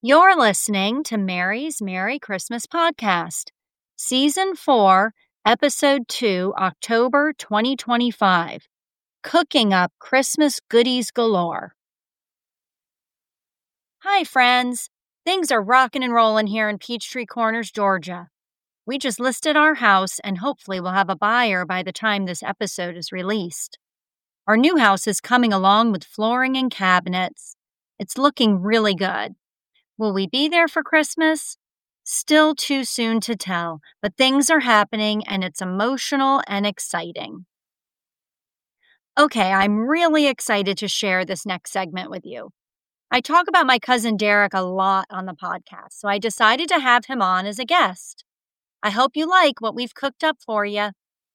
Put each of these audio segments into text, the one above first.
You're listening to Mary's Merry Christmas Podcast, Season 4, Episode 2, October 2025, Cooking Up Christmas Goodies Galore. Hi, friends. Things are rocking and rolling here in Peachtree Corners, Georgia. We just listed our house and hopefully we'll have a buyer by the time this episode is released. Our new house is coming along with flooring and cabinets. It's looking really good. Will we be there for Christmas? Still too soon to tell, but things are happening and it's emotional and exciting. Okay, I'm really excited to share this next segment with you. I talk about my cousin Derek a lot on the podcast, so I decided to have him on as a guest. I hope you like what we've cooked up for you.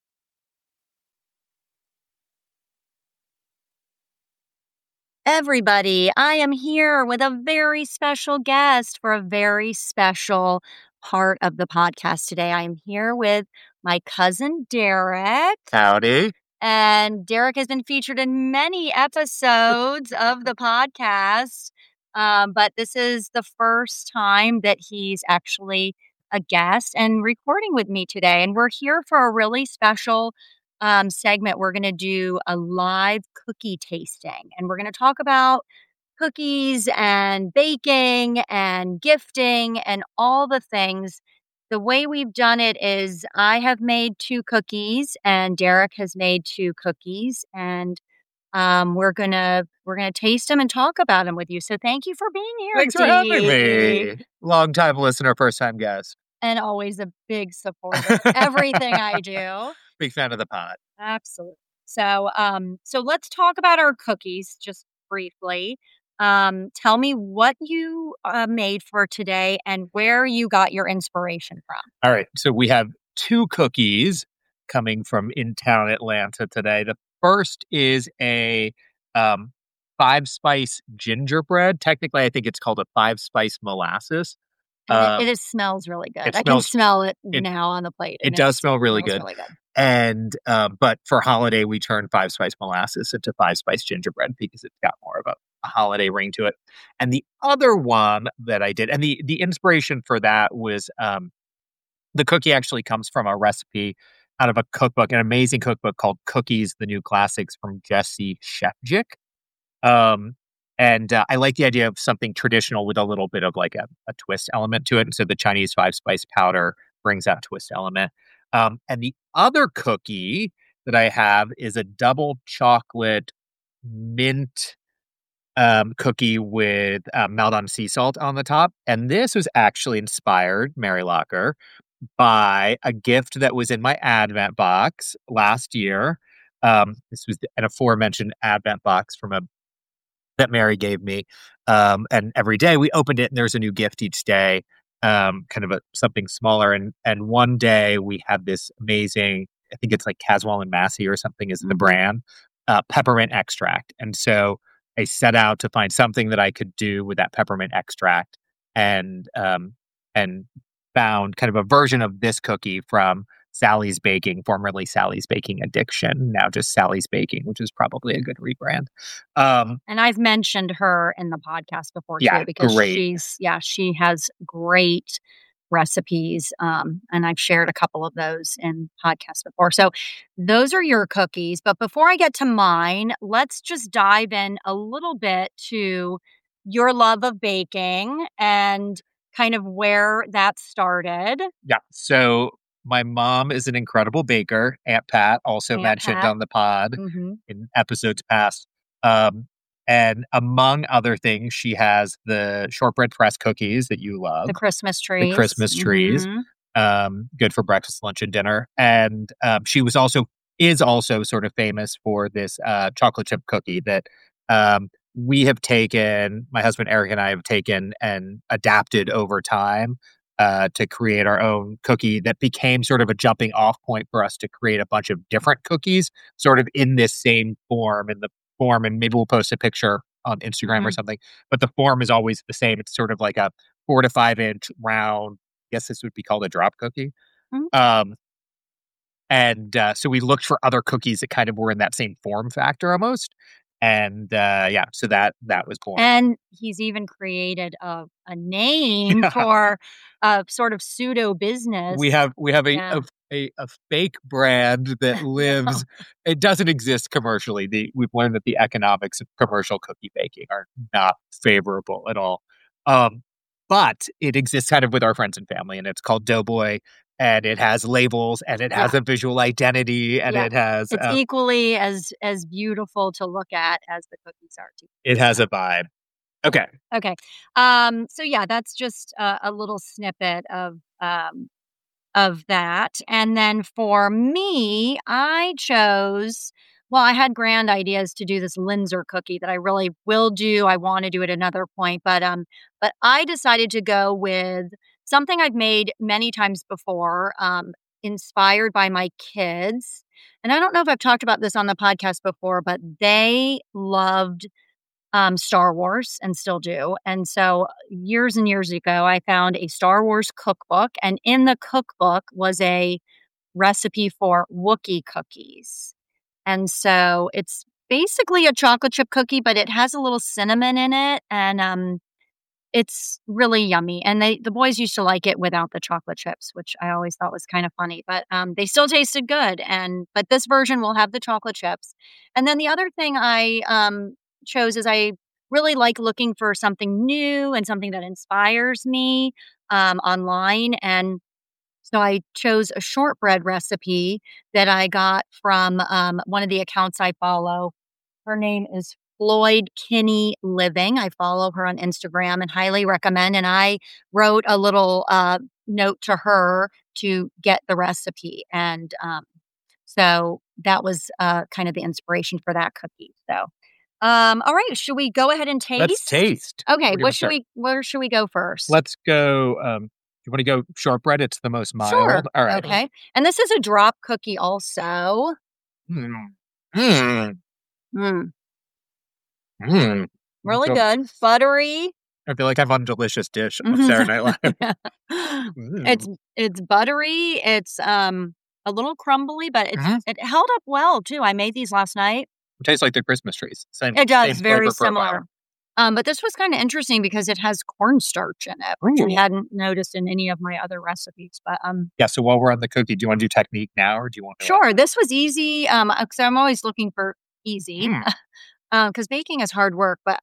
Everybody, I am here with a very special guest for a very special part of the podcast today. I am here with my cousin Derek. Howdy. And Derek has been featured in many episodes of the podcast, but this is the first time that he's actually a guest and recording with me today. And we're here for a really special segment. We're going to do a live cookie tasting, and we're going to talk about cookies and baking and gifting and all the things. The way we've done it is I have made 2 cookies and Derek has made 2 cookies, and we're gonna taste them and talk about them with you. So thank you for being here. Thanks for having me. Long time listener, first time guest. And always a big supporter of everything I do. Big fan of the pod. Absolutely. So let's talk about our cookies just briefly. Tell me what you made for today and where you got your inspiration from. All right. So we have 2 cookies coming from in town Atlanta today. The first is a 5-spice gingerbread. Technically, I think it's called a 5-spice molasses. It smells really good. I can smell it now on the plate. It does smell really good. And but for holiday, we turned 5-spice molasses into 5-spice gingerbread because it's got more of a holiday ring to it. And the other one that I did, and the inspiration for that was the cookie actually comes from a recipe out of a cookbook, an amazing cookbook called Cookies, the New Classics from Jesse Shefjic. And I like the idea of something traditional with a little bit of like a twist element to it. And so the Chinese 5-spice powder brings that twist element. And the other cookie that I have is a double chocolate mint cookie with Maldon sea salt on the top. And this was actually inspired, Mary Locker, by a gift that was in my Advent box last year. This was an aforementioned Advent box that Mary gave me. And every day we opened it and there's a new gift each day, kind of something smaller. And one day we had this amazing, I think it's like Caswell and Massey or something is the brand, peppermint extract. And so I set out to find something that I could do with that peppermint extract and found kind of a version of this cookie from Sally's Baking, formerly Sally's Baking Addiction, now just Sally's Baking, which is probably a good rebrand. And I've mentioned her in the podcast before too, because she has great recipes. And I've shared a couple of those in podcasts before. So those are your cookies. But before I get to mine, let's just dive in a little bit to your love of baking and kind of where that started. Yeah. So my mom is an incredible baker. Aunt Pat, also mentioned on the pod in episodes past. And among other things, she has the shortbread press cookies that you love. The Christmas trees. Good for breakfast, lunch, and dinner. And she is also sort of famous for this chocolate chip cookie that we have taken, my husband Eric and I have taken and adapted over time to create our own cookie that became sort of a jumping off point for us to create a bunch of different cookies sort of in this same form, and maybe we'll post a picture on Instagram or something, but the form is always the same. It's sort of like a 4 to 5 inch round, I guess this would be called a drop cookie. So we looked for other cookies that kind of were in that same form factor almost. And so that was born. And he's even created a name for a sort of pseudo business. We have a fake brand that lives. It doesn't exist commercially. We've learned that the economics of commercial cookie baking are not favorable at all. But it exists kind of with our friends and family, and it's called Doughboy, and it has labels, and it has a visual identity, and it has it's equally as beautiful to look at as the cookies are to. It has a vibe. Okay. So yeah, that's just a little snippet of that. And then for me, I had grand ideas to do this Linzer cookie that I really will do. I want to do at another point, but I decided to go with something I've made many times before, inspired by my kids. And I don't know if I've talked about this on the podcast before, but they loved Star Wars and still do. And so years and years ago, I found a Star Wars cookbook, and in the cookbook was a recipe for Wookiee cookies. And so it's basically a chocolate chip cookie, but it has a little cinnamon in it, and it's really yummy. And the boys used to like it without the chocolate chips, which I always thought was kind of funny, but they still tasted good. But this version will have the chocolate chips. And then the other thing I chose is I really like looking for something new and something that inspires me online. And so I chose a shortbread recipe that I got from one of the accounts I follow. Her name is Floyd Kinney Living. I follow her on Instagram and highly recommend. And I wrote a little note to her to get the recipe. And so that was kind of the inspiration for that cookie. So, all right, should we go ahead and taste? Let's taste. Okay, where should we go first? Let's go. You want to go shortbread? It's the most mild. Sure. All right. Okay. And this is a drop cookie also. Really good. Buttery. I feel like I'm on Delicious Dish on Saturday Night Live. It's buttery. It's a little crumbly, but it held up well too. I made these last night. It tastes like the Christmas trees. It does. Very similar. But this was kind of interesting because it has cornstarch in it, which I hadn't noticed in any of my other recipes. But so while we're on the cookie, do you want to do technique now, or do you want to? Sure. This was easy. Because I'm always looking for easy. Because baking is hard work. But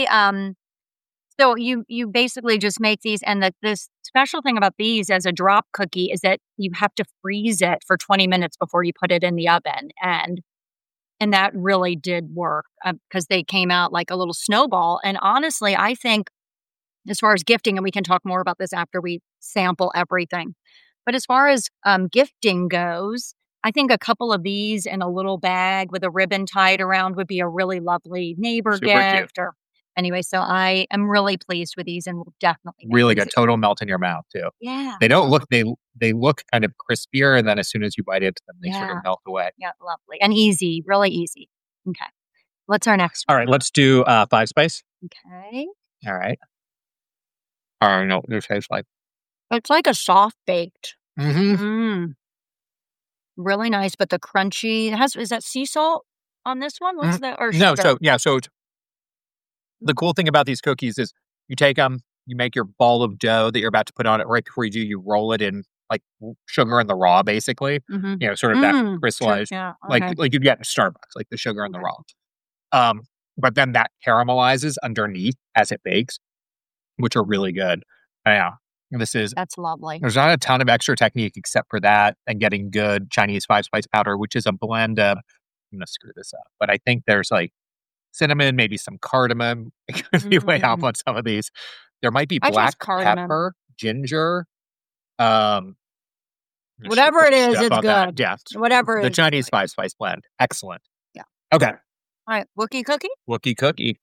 so you basically just make these, and this special thing about these as a drop cookie is that you have to freeze it for 20 minutes before you put it in the oven, and that really did work because they came out like a little snowball. And honestly, I think as far as gifting, and we can talk more about this after we sample everything, but as far as gifting goes, I think a couple of these in a little bag with a ribbon tied around would be a really lovely neighbor gift. Or anyway, so I am really pleased with these, and will definitely really good. Total melt in your mouth too. Yeah, they don't look they look kind of crispier, and then as soon as you bite into them, they sort of melt away. Yeah, lovely and easy, really easy. Okay, what's our next one? All right, let's do 5 spice. Okay. All right. I don't know what it tastes like. It's like a soft baked. Mm-hmm. Really nice, but the crunchy is that sea salt on this one? What's that? Or no, so the cool thing about these cookies is you take them, you make your ball of dough that you're about to put on it. Right before you do, you roll it in like sugar in the raw, basically. You know, sort of that crystallized, like you get in Starbucks, like the sugar in the raw. But then that caramelizes underneath as it bakes, which are really good. Yeah. That's lovely. There's not a ton of extra technique except for that and getting good Chinese 5-spice powder, which is a blend of, I'm going to screw this up, but I think there's like cinnamon, maybe some cardamom. It could be way off on some of these. There might be black pepper, ginger. Whatever it is, it's good. Yeah. Whatever the Chinese 5-spice blend. Excellent. Yeah. Okay. All right. Wookiee cookie? Wookiee cookie.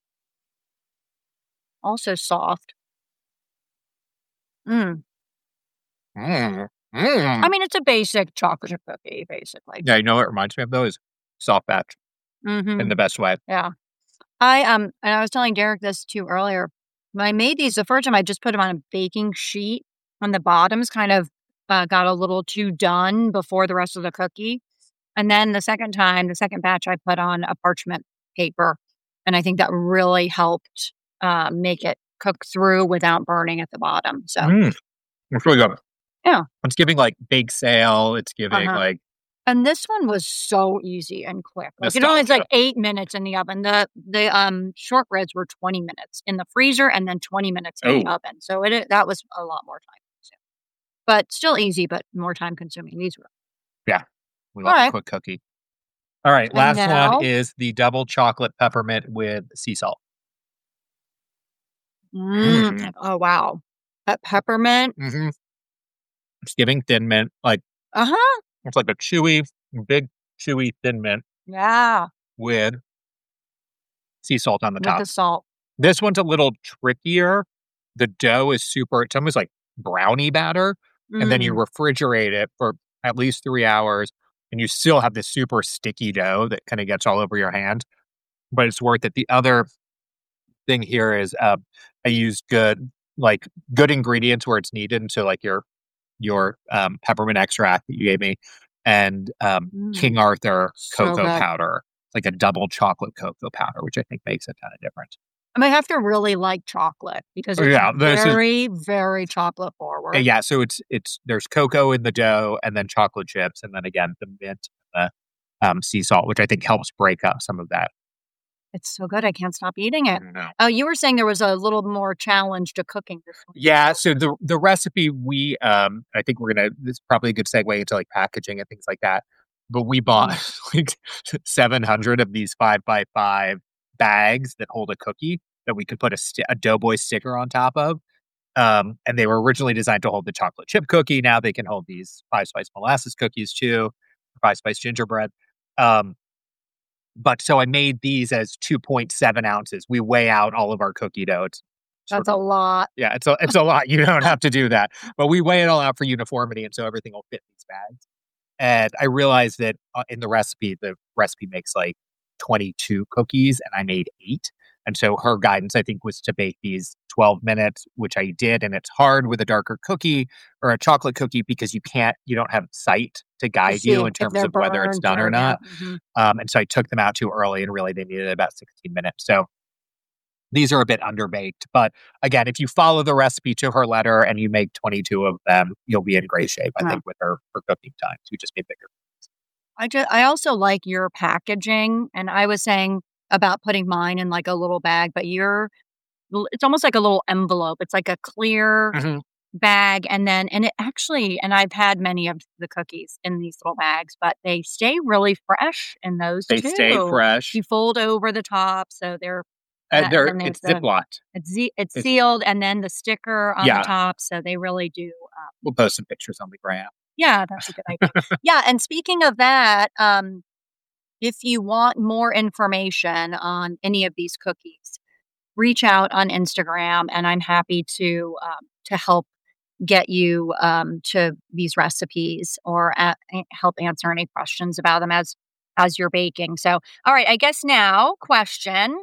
Also soft. I mean, it's a basic chocolate chip cookie, basically. Yeah, you know what it reminds me of, though, is soft batch in the best way. Yeah. And I was telling Derek this too earlier. When I made these, the first time I just put them on a baking sheet, and the bottoms kind of got a little too done before the rest of the cookie. And then the second batch I put on a parchment paper And I think that really helped make it cook through without burning at the bottom. So, It's really good. yeah. It's giving like bake sale. It's giving like. And this one was so easy and quick. Like it only was like 8 minutes in the oven. The shortbreads were 20 minutes in the freezer and then 20 minutes in the oven. So that was a lot more time consuming. But still easy, but more time consuming. These were. Yeah. We love a quick cookie. All right. Last one is the double chocolate peppermint with sea salt. Oh, wow. That peppermint. It's giving thin mint. Like, it's like a big chewy thin mint. Yeah. With sea salt on the top. With the salt. This one's a little trickier. The dough is it's almost like brownie batter. And then you refrigerate it for at least 3 hours. And you still have this super sticky dough that kind of gets all over your hand. But it's worth it. The other thing here is I used good ingredients where it's needed. And so like your peppermint extract that you gave me and King Arthur cocoa powder, like a double chocolate cocoa powder, which I think makes a ton of difference. I mean, I have to really like chocolate because it's very, very chocolate forward. Yeah, so there's cocoa in the dough and then chocolate chips and then again the mint, the sea salt, which I think helps break up some of that. It's so good. I can't stop eating it. Oh, you were saying there was a little more challenge to cooking this one. Yeah, so the recipe I think this is probably a good segue into like packaging and things like that. But we bought like 700 of these 5x5 bags that hold a cookie that we could put a Doughboy sticker on top of. And they were originally designed to hold the chocolate chip cookie. Now they can hold these 5-spice molasses cookies too, 5-spice gingerbread. But so I made these as 2.7 ounces. We weigh out all of our cookie dough. That's a lot. Yeah, it's a lot. You don't have to do that. But we weigh it all out for uniformity, and so everything will fit in these bags. And I realized that in the recipe makes like 22 cookies, and I made 8. And so her guidance, I think, was to bake these 12 minutes, which I did. And it's hard with a darker cookie or a chocolate cookie because you don't have sight to guide you in terms of whether it's done or not. And so I took them out too early and really they needed about 16 minutes. So these are a bit underbaked. But again, if you follow the recipe to her letter and you make 22 of them, you'll be in great shape, I think, with her cooking times. You just get bigger. I also like your packaging. And I was saying about putting mine in like a little bag, but it's almost like a little envelope. It's like a clear bag. And I've had many of the cookies in these little bags, but they stay really fresh in those too. They stay fresh. You fold over the top. So it's Ziplocked. It's sealed and then the sticker on the top. So they really do. We'll post some pictures on the gram. Yeah, that's a good idea. Yeah. And speaking of that, if you want more information on any of these cookies, reach out on Instagram, and I'm happy to help get you to these recipes or help answer any questions about them as you're baking. So, all right, I guess now, question,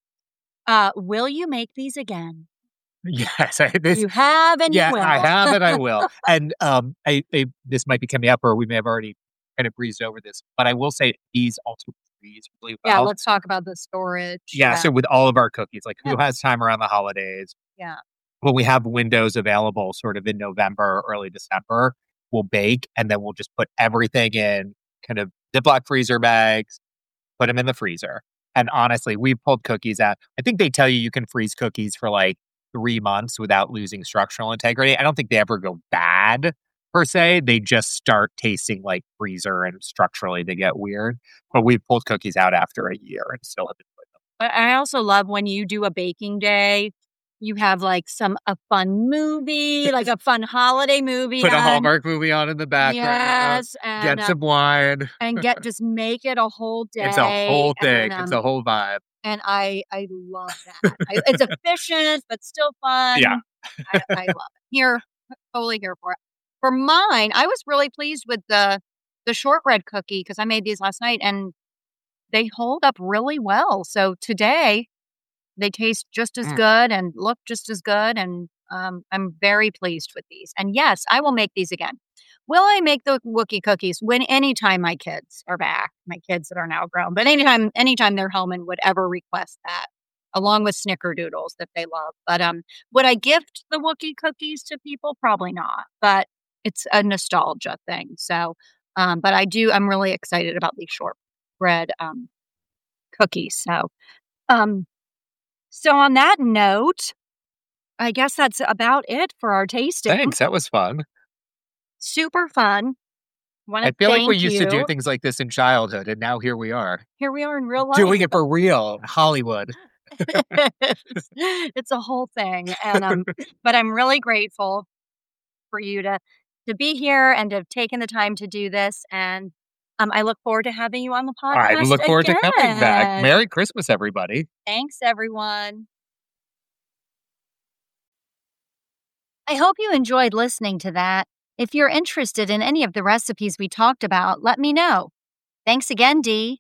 will you make these again? Yes. You have and you will. I have and I will. And this might be coming up or we may have already kind of breezed over this, but I will say these also freeze really well. Yeah, let's talk about the storage. Yeah, so with all of our cookies, like who has time around the holidays? Yeah. When we have windows available sort of in November or early December, we'll bake and then we'll just put everything in kind of Ziploc freezer bags, put them in the freezer. And honestly, we've pulled cookies out. I think they tell you can freeze cookies for like 3 months without losing structural integrity. I don't think they ever go bad per se. They just start tasting like freezer and structurally they get weird. But we've pulled cookies out after a year and still have enjoyed them. But I also love when you do a baking day, you have like a fun movie, like a fun holiday movie. Put a Hallmark movie on in the background. Yes. And, get some wine. And just make it a whole day. It's a whole thing. It's a whole vibe. And I love that. It's efficient, but still fun. Yeah. I love it. Totally here for it. For mine, I was really pleased with the shortbread cookie because I made these last night and they hold up really well. So today they taste just as good and look just as good. And I'm very pleased with these. And yes, I will make these again. Will I make the Wookiee cookies anytime my kids are back, my kids that are now grown, but anytime they're home and would ever request that, along with snickerdoodles that they love. But would I gift the Wookiee cookies to people? Probably not, but it's a nostalgia thing. So, but I'm really excited about these shortbread cookies. So on that note, I guess that's about it for our tasting. Thanks. That was fun. Super fun. I feel like we used to do things like this in childhood, and now here we are. Here we are in real life. Doing it for real, Hollywood. It's a whole thing. And but I'm really grateful for you to be here and to have taken the time to do this. And I look forward to having you on the podcast. I look forward to coming back. Merry Christmas, everybody. Thanks, everyone. I hope you enjoyed listening to that. If you're interested in any of the recipes we talked about, let me know. Thanks again, Dee.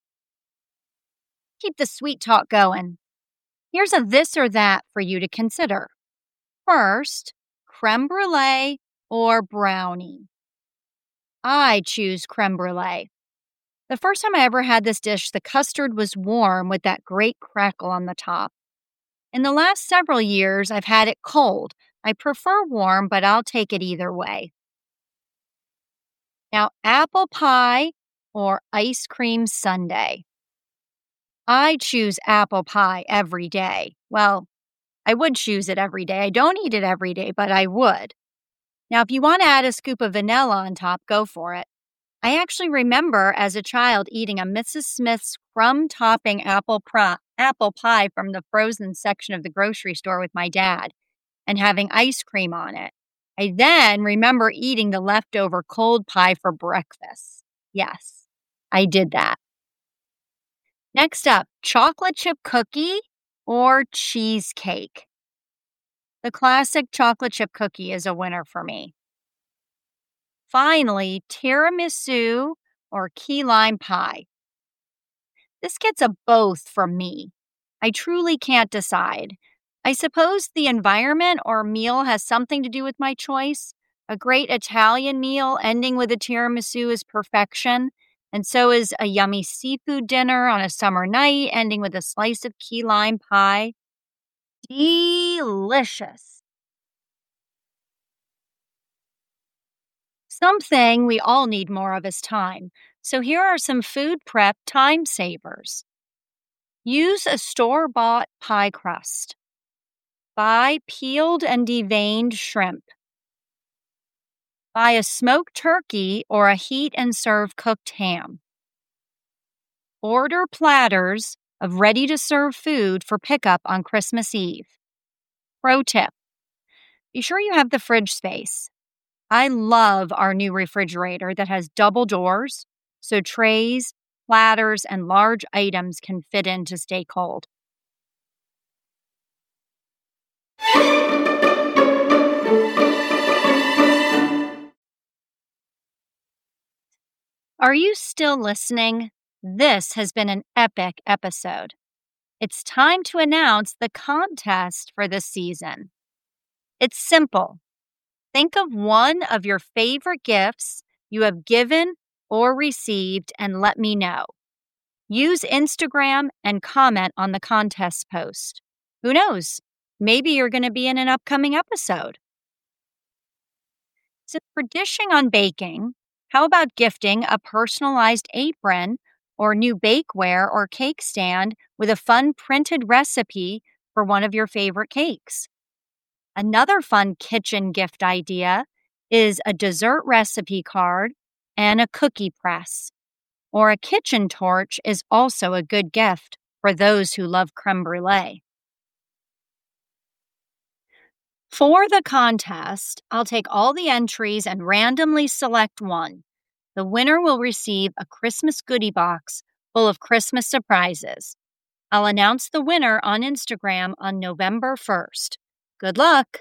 Keep the sweet talk going. Here's a this or that for you to consider. First, creme brulee or brownie. I choose creme brulee. The first time I ever had this dish, the custard was warm with that great crackle on the top. In the last several years, I've had it cold. I prefer warm, but I'll take it either way. Now, apple pie or ice cream sundae. I choose apple pie every day. Well, I would choose it every day. I don't eat it every day, but I would. Now, if you want to add a scoop of vanilla on top, go for it. I actually remember as a child eating a Mrs. Smith's crumb topping apple pie from the frozen section of the grocery store with my dad and having ice cream on it. I then remember eating the leftover cold pie for breakfast. Yes, I did that. Next up, chocolate chip cookie or cheesecake. The classic chocolate chip cookie is a winner for me. Finally, tiramisu or key lime pie. This gets a both from me. I truly can't decide. I suppose the environment or meal has something to do with my choice. A great Italian meal ending with a tiramisu is perfection, and so is a yummy seafood dinner on a summer night ending with a slice of key lime pie. Delicious. Something we all need more of is time. So here are some food prep time savers. Use a store-bought pie crust. Buy peeled and deveined shrimp. Buy a smoked turkey or a heat and serve cooked ham. Order platters of ready-to-serve food for pickup on Christmas Eve. Pro tip: be sure you have the fridge space. I love our new refrigerator that has double doors, so trays, platters, and large items can fit in to stay cold. Are you still listening? This has been an epic episode. It's time to announce the contest for this season. It's simple. Think of one of your favorite gifts you have given or received and let me know. Use Instagram and comment on the contest post. Who knows? Maybe you're going to be in an upcoming episode. Since we're dishing on baking, how about gifting a personalized apron or new bakeware or cake stand with a fun printed recipe for one of your favorite cakes? Another fun kitchen gift idea is a dessert recipe card and a cookie press. Or a kitchen torch is also a good gift for those who love creme brulee. For the contest, I'll take all the entries and randomly select one. The winner will receive a Christmas goodie box full of Christmas surprises. I'll announce the winner on Instagram on November 1st. Good luck!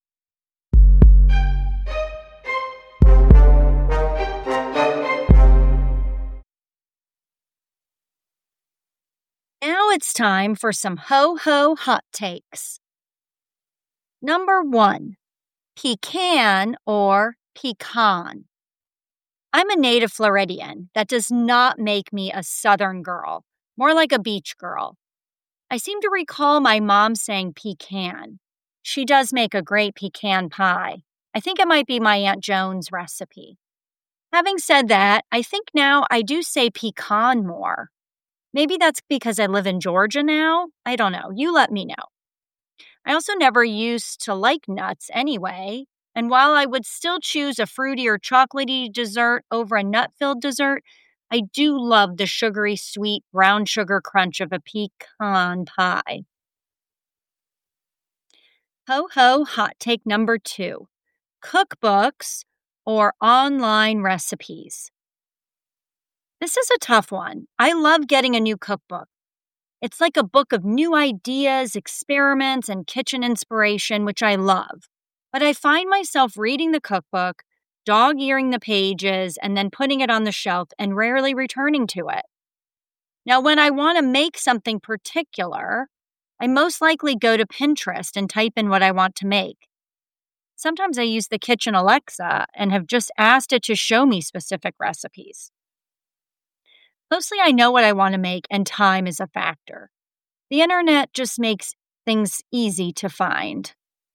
Now it's time for some ho-ho hot takes. Number 1, pecan or pecan. I'm a native Floridian. That does not make me a Southern girl, more like a beach girl. I seem to recall my mom saying pecan. She does make a great pecan pie. I think it might be my Aunt Joan's recipe. Having said that, I think now I do say pecan more. Maybe that's because I live in Georgia now. I don't know. You let me know. I also never used to like nuts anyway. And while I would still choose a fruity or chocolatey dessert over a nut-filled dessert, I do love the sugary, sweet brown sugar crunch of a pecan pie. Ho ho hot take number 2. Cookbooks or online recipes. This is a tough one. I love getting a new cookbook. It's like a book of new ideas, experiments, and kitchen inspiration, which I love. But I find myself reading the cookbook, dog-earing the pages, and then putting it on the shelf and rarely returning to it. Now, when I want to make something particular, I most likely go to Pinterest and type in what I want to make. Sometimes I use the kitchen Alexa and have just asked it to show me specific recipes. Mostly I know what I want to make and time is a factor. The internet just makes things easy to find.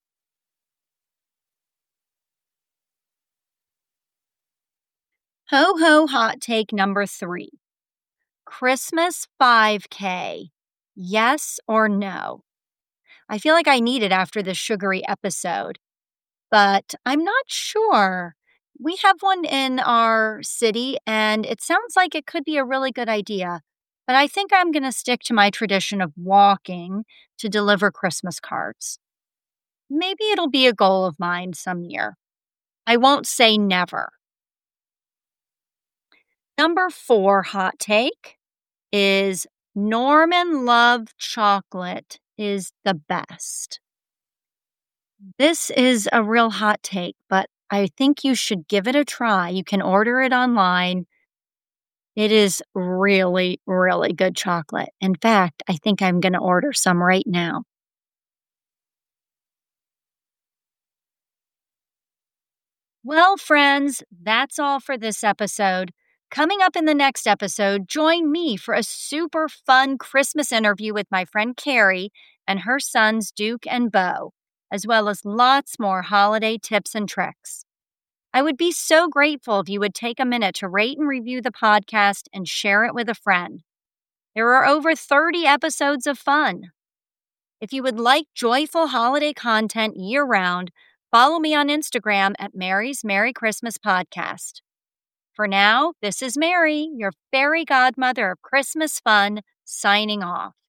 Ho ho hot take number 3. Christmas 5K. Yes or no? I feel like I need it after this sugary episode, but I'm not sure. We have one in our city, and it sounds like it could be a really good idea. But I think I'm going to stick to my tradition of walking to deliver Christmas cards. Maybe it'll be a goal of mine some year. I won't say never. Number 4 hot take is Norman Love chocolate is the best. This is a real hot take, but I think you should give it a try. You can order it online. It is really, really good chocolate. In fact, I think I'm going to order some right now. Well, friends, that's all for this episode. Coming up in the next episode, join me for a super fun Christmas interview with my friend Carrie and her sons Duke and Bo, as well as lots more holiday tips and tricks. I would be so grateful if you would take a minute to rate and review the podcast and share it with a friend. There are over 30 episodes of fun. If you would like joyful holiday content year-round, follow me on Instagram at Mary's Merry Christmas Podcast. For now, this is Mary, your fairy godmother of Christmas fun, signing off.